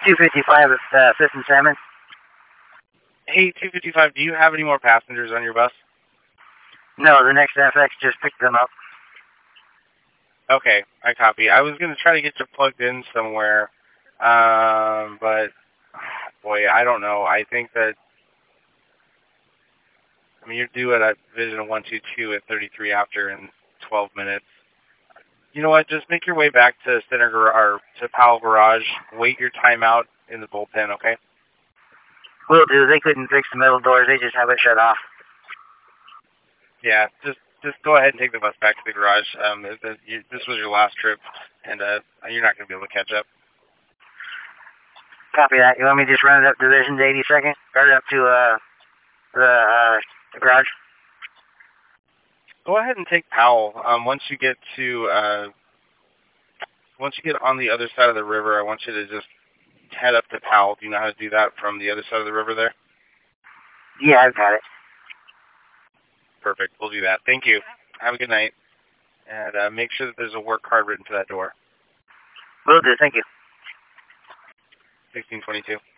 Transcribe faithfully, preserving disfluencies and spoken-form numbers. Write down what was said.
two fifty-five at uh, fifth and Salmon. Hey, two fifty-five, do you have any more passengers on your bus? No, the next F X just picked them up. Okay, I copy. I was going to try to get you plugged in somewhere, um, but, boy, I don't know. I think that, I mean, you're due at a Vision of one two two at thirty-three after in twelve minutes. You know what? Just make your way back to Center Gar- or to Powell Garage. Wait your time out in the bullpen, okay? Will do. They couldn't fix the metal doors. They just have it shut off. Yeah, just just go ahead and take the bus back to the garage. Um, this, this was your last trip, and uh, you're not going to be able to catch up. Copy that. You want me to just run it up Division to eighty-second? Run it up to uh, the, uh, the garage? Go ahead and take Powell. Um, once you get to uh, once you get on the other side of the river, I want you to just head up to Powell. Do you know how to do that from the other side of the river there? Yeah, I've got it. Perfect. We'll do that. Thank you. Have a good night. And uh, make sure that there's a work card written to that door. Will do. Thank you. sixteen twenty-two.